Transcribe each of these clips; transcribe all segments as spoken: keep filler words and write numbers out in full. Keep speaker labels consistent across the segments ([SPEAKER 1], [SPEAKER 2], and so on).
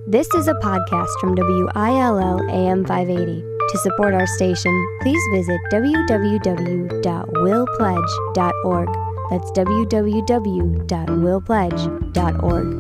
[SPEAKER 1] This is a podcast from W I L L A M five eighty. To support our station, please visit w w w dot will pledge dot org. That's w w w dot will pledge dot org.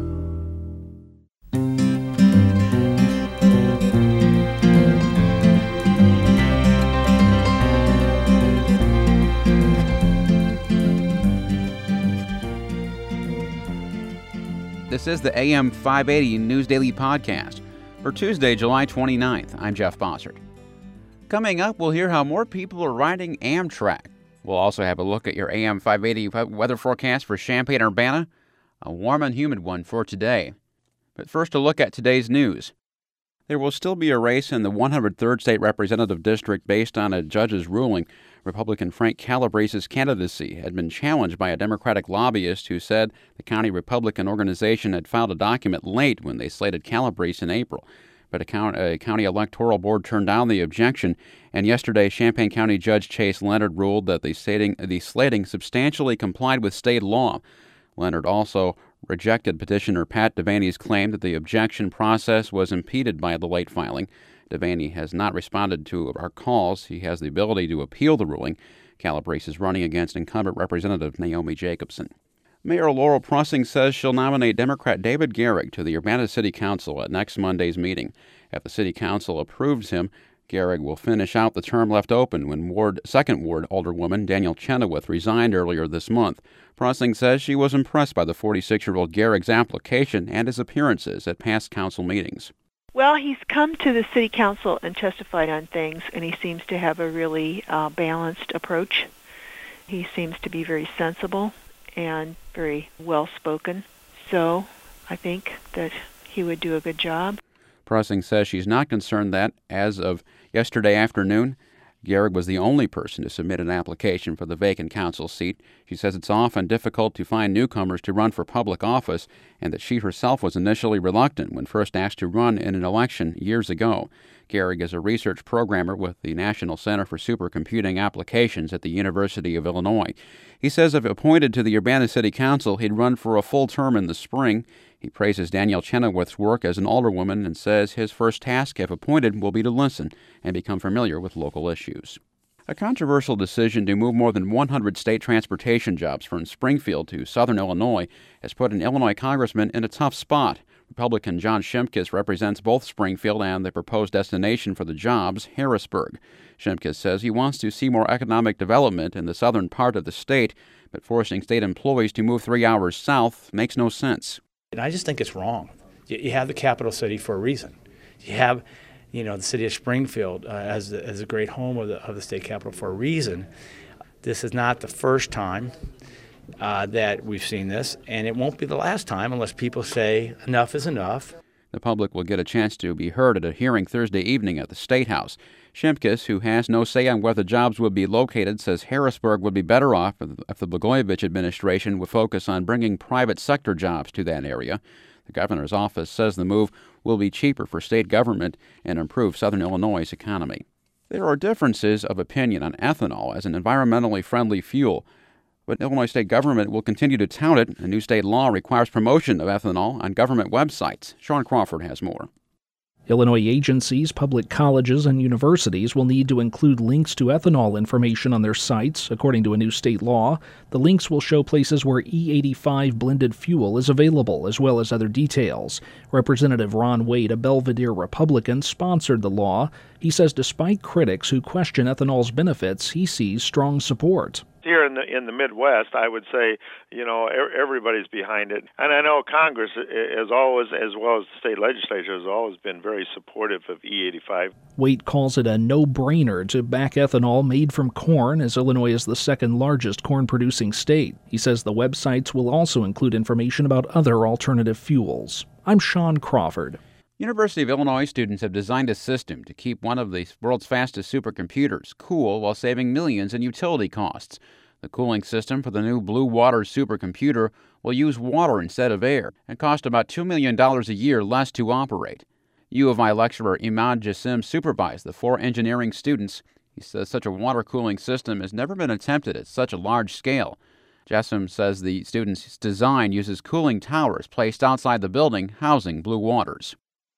[SPEAKER 2] This is the A M five eighty News Daily Podcast for Tuesday, July twenty-ninth. I'm Jeff Bossert. Coming up, we'll hear how more people are riding Amtrak. We'll also have a look at your A M five eighty weather forecast for Champaign-Urbana, a warm and humid one for today. But first, a look at today's news. There will still be a race in the one hundred third State Representative District based on a judge's ruling. Republican Frank Calabrese's candidacy had been challenged by a Democratic lobbyist who said the county Republican organization had filed a document late when they slated Calabrese in April. But a county, a county electoral board turned down the objection, and yesterday Champaign County Judge Chase Leonard ruled that the slating, the slating substantially complied with state law. Leonard also rejected petitioner Pat Devaney's claim that the objection process was impeded by the late filing. Devaney has not responded to our calls. He has the ability to appeal the ruling. Calabrese is running against incumbent Representative Naomi Jacobson. Mayor Laurel Prussing says she'll nominate Democrat David Gehrig to the Urbana City Council at next Monday's meeting. If the City Council approves him, Gehrig will finish out the term left open when Ward, second Ward Alderwoman Danielle Chenoweth resigned earlier this month. Prussing says she was impressed by the forty-six-year-old Gehrig's application and his appearances at past council meetings.
[SPEAKER 3] Well, he's come to the City Council and testified on things, and he seems to have a really uh, balanced approach. He seems to be very sensible and very well-spoken, so I think that he would do a good job.
[SPEAKER 2] Prussing says she's not concerned that, as of yesterday afternoon, Gehrig was the only person to submit an application for the vacant council seat. She says it's often difficult to find newcomers to run for public office, and that she herself was initially reluctant when first asked to run in an election years ago. Gehrig is a research programmer with the National Center for Supercomputing Applications at the University of Illinois. He says if appointed to the Urbana City Council, he'd run for a full term in the spring. He praises Danielle Chenoweth's work as an alderwoman and says his first task, if appointed, will be to listen and become familiar with local issues. A controversial decision to move more than one hundred state transportation jobs from Springfield to southern Illinois has put an Illinois congressman in a tough spot. Republican John Shimkus represents both Springfield and the proposed destination for the jobs, Harrisburg. Shimkus says he wants to see more economic development in the southern part of the state, but forcing state employees to move three hours south makes no sense.
[SPEAKER 4] And I just think it's wrong. You have the capital city for a reason. You have, you know, the city of Springfield uh, as, the, as a great home of the, of the state capital for a reason. This is not the first time uh, that we've seen this, and it won't be the last time unless people say enough is enough.
[SPEAKER 2] The public will get a chance to be heard at a hearing Thursday evening at the State House. Shimkus, who has no say on where the jobs would be located, says Harrisburg would be better off if the Blagojevich administration would focus on bringing private sector jobs to that area. The governor's office says the move will be cheaper for state government and improve southern Illinois' economy. There are differences of opinion on ethanol as an environmentally friendly fuel, but Illinois state government will continue to tout it. A new state law requires promotion of ethanol on government websites. Sean Crawford has more.
[SPEAKER 5] Illinois agencies, public colleges, and universities will need to include links to ethanol information on their sites. According to a new state law, the links will show places where E eighty-five blended fuel is available, as well as other details. Representative Ron Wade, a Belvedere Republican, sponsored the law. He says despite critics who question ethanol's benefits, he sees strong support.
[SPEAKER 6] Here in the in the Midwest, I would say, you know, everybody's behind it. And I know Congress has always, as well as the state legislature, has always been very supportive of E eighty-five.
[SPEAKER 5] Waite calls it a no-brainer to back ethanol made from corn, as Illinois is the second largest corn-producing state. He says the websites will also include information about other alternative fuels. I'm Sean Crawford.
[SPEAKER 2] University of Illinois students have designed a system to keep one of the world's fastest supercomputers cool while saving millions in utility costs. The cooling system for the new Blue Water supercomputer will use water instead of air and cost about two million dollars a year less to operate. U of I lecturer Imad Jassim supervised the four engineering students. He says such a water cooling system has never been attempted at such a large scale. Jassim says the students' design uses cooling towers placed outside the building housing Blue Waters.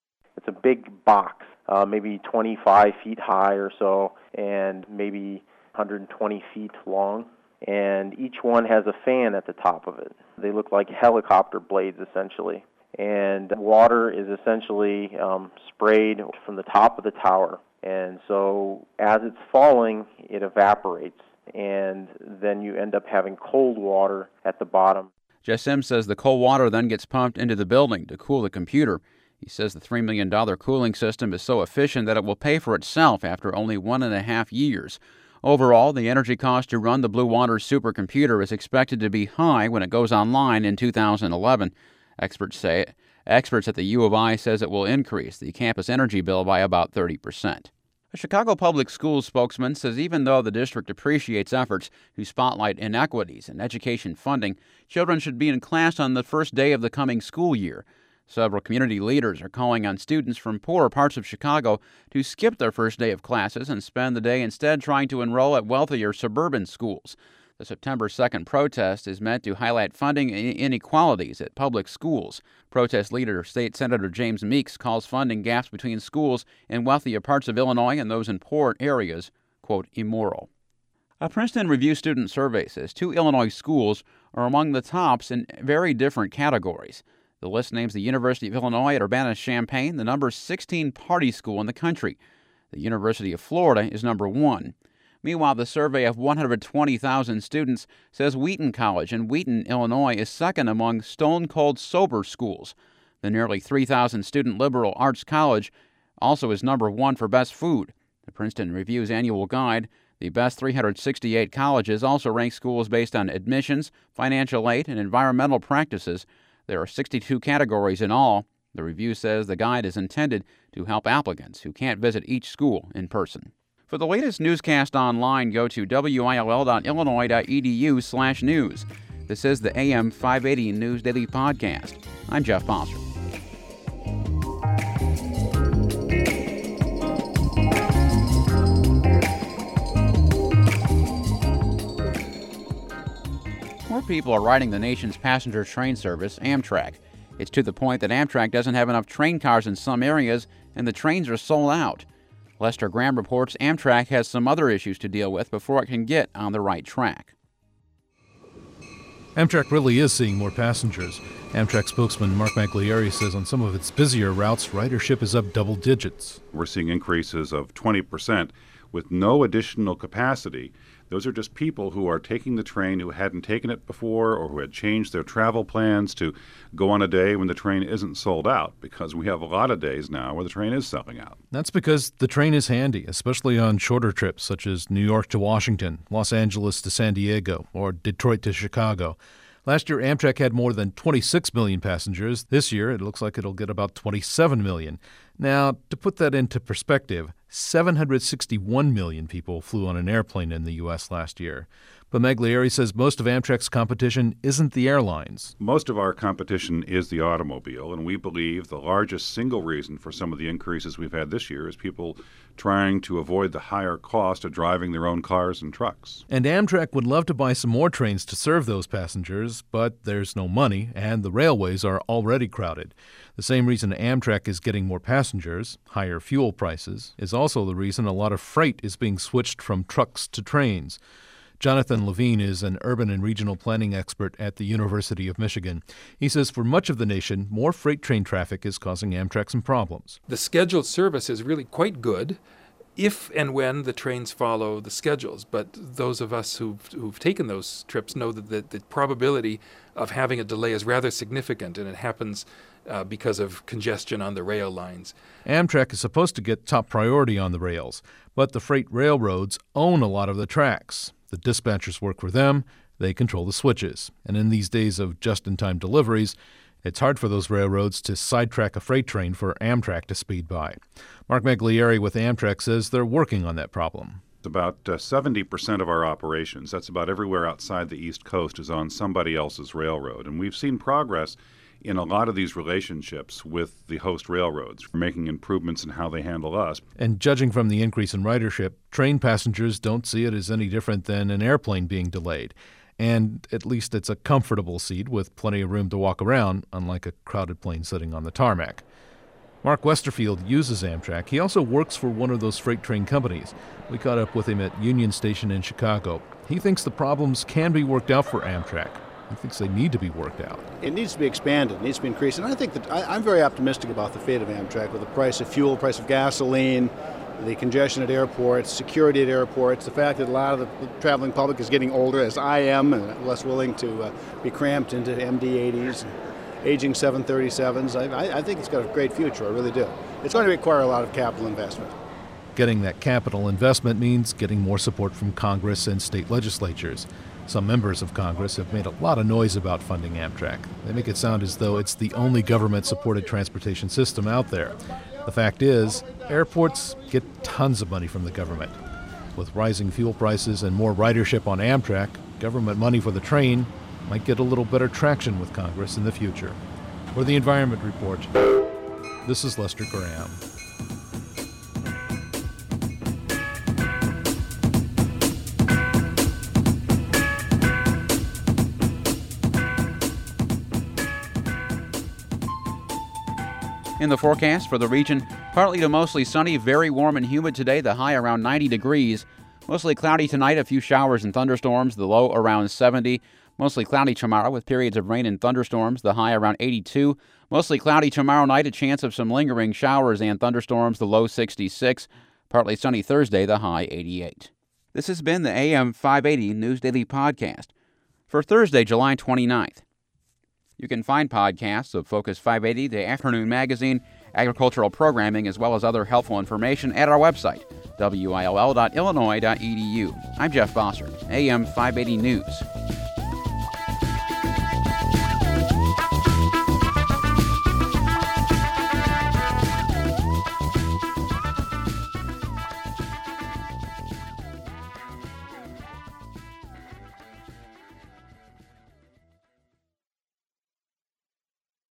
[SPEAKER 7] a big box, uh, maybe twenty-five feet high or so, and maybe one hundred twenty feet long. And each one has a fan at the top of it. They look like helicopter blades, essentially. And water is essentially um, sprayed from the top of the tower. And so as it's falling, it evaporates. And then you end up having cold water at the bottom.
[SPEAKER 2] Jess Sims says the cold water then gets pumped into the building to cool the computer. He says the three million dollars cooling system is so efficient that it will pay for itself after only one and a half years. Overall, the energy cost to run the Blue Water supercomputer is expected to be high when it goes online in two thousand eleven. Experts say experts at the U of I says it will increase the campus energy bill by about thirty percent. A Chicago Public Schools spokesman says even though the district appreciates efforts to spotlight inequities in education funding, children should be in class on the first day of the coming school year. Several community leaders are calling on students from poorer parts of Chicago to skip their first day of classes and spend the day instead trying to enroll at wealthier suburban schools. The September second protest is meant to highlight funding inequalities at public schools. Protest leader State Senator James Meeks calls funding gaps between schools in wealthier parts of Illinois and those in poor areas, quote, immoral. A Princeton Review student survey says two Illinois schools are among the tops in very different categories. The list names the University of Illinois at Urbana-Champaign the number sixteen party school in the country. The University of Florida is number one. Meanwhile, the survey of one hundred twenty thousand students says Wheaton College in Wheaton, Illinois, is second among stone-cold sober schools. The nearly three thousand student liberal arts college also is number one for best food. The Princeton Review's annual guide, the best three hundred sixty-eight colleges, also ranks schools based on admissions, financial aid, and environmental practices. There are sixty-two categories in all. The review says the guide is intended to help applicants who can't visit each school in person. For the latest newscast online, go to W I L L dot illinois dot e d u slash news. This is the A M five eighty News Daily Podcast. I'm Jeff Bossert. More people are riding the nation's passenger train service, Amtrak. It's to the point that Amtrak doesn't have enough train cars in some areas, and the trains are sold out. Lester Graham reports Amtrak has some other issues to deal with before it can get on the right track.
[SPEAKER 8] Amtrak really is seeing more passengers. Amtrak spokesman Mark Maglieri says on some of its busier routes, ridership is up double digits.
[SPEAKER 9] We're seeing increases of twenty percent with no additional capacity. Those are just people who are taking the train who hadn't taken it before or who had changed their travel plans to go on a day when the train isn't sold out, because we have a lot of days now where the train is selling out.
[SPEAKER 8] That's because the train is handy, especially on shorter trips such as New York to Washington, Los Angeles to San Diego, or Detroit to Chicago. Last year, Amtrak had more than twenty-six million passengers. This year, it looks like it'll get about twenty-seven million. Now, to put that into perspective, seven hundred sixty-one million people flew on an airplane in the U S last year. But Maglieri says most of Amtrak's competition isn't the airlines.
[SPEAKER 9] Most of our competition is the automobile, and we believe the largest single reason for some of the increases we've had this year is people trying to avoid the higher cost of driving their own cars and trucks.
[SPEAKER 8] And Amtrak would love to buy some more trains to serve those passengers, but there's no money, and the railways are already crowded. The same reason Amtrak is getting more passengers, higher fuel prices, is also the reason a lot of freight is being switched from trucks to trains. Jonathan Levine is an urban and regional planning expert at the University of Michigan. He says for much of the nation, more freight train traffic is causing Amtrak some problems.
[SPEAKER 10] The scheduled service is really quite good if and when the trains follow the schedules. But those of us who've, who've taken those trips know that the, the probability of having a delay is rather significant, and it happens uh, because of congestion on the rail lines.
[SPEAKER 8] Amtrak is supposed to get top priority on the rails, but the freight railroads own a lot of the tracks. The dispatchers work for them, they control the switches. And in these days of just-in-time deliveries, it's hard for those railroads to sidetrack a freight train for Amtrak to speed by. Mark Maglieri with Amtrak says they're working on that problem.
[SPEAKER 9] About uh, seventy percent of our operations, that's about everywhere outside the East Coast, is on somebody else's railroad. And we've seen progress in a lot of these relationships with the host railroads, for making improvements in how they handle us.
[SPEAKER 8] And judging from the increase in ridership, train passengers don't see it as any different than an airplane being delayed. And at least it's a comfortable seat with plenty of room to walk around, unlike a crowded plane sitting on the tarmac. Mark Westerfield uses Amtrak. He also works for one of those freight train companies. We caught up with him at Union Station in Chicago. He thinks the problems can be worked out for Amtrak. He thinks they need to be worked out.
[SPEAKER 11] It needs to be expanded. It needs to be increased. And I think that I, I'm very optimistic about the fate of Amtrak with the price of fuel, price of gasoline, the congestion at airports, security at airports, the fact that a lot of the traveling public is getting older, as I am, and less willing to uh, be cramped into M D eighties, aging seven thirty-sevens. I, I, I think it's got a great future. I really do. It's going to require a lot of capital investment.
[SPEAKER 8] Getting that capital investment means getting more support from Congress and state legislatures. Some members of Congress have made a lot of noise about funding Amtrak. They make it sound as though it's the only government-supported transportation system out there. The fact is, airports get tons of money from the government. With rising fuel prices and more ridership on Amtrak, government money for the train might get a little better traction with Congress in the future. For the Environment Report, this is Lester Graham.
[SPEAKER 2] In the forecast for the region, partly to mostly sunny, very warm and humid today, the high around ninety degrees. Mostly cloudy tonight, a few showers and thunderstorms, the low around seventy. Mostly cloudy tomorrow with periods of rain and thunderstorms, the high around eighty-two. Mostly cloudy tomorrow night, a chance of some lingering showers and thunderstorms, the low sixty-six. Partly sunny Thursday, the high eighty-eight. This has been the A M five eighty News Daily Podcast for Thursday, July twenty-ninth. You can find podcasts of Focus five eighty, the afternoon magazine, agricultural programming, as well as other helpful information at our website, W I L L dot illinois dot e d u. I'm Jeff Bossert, A M five eighty News.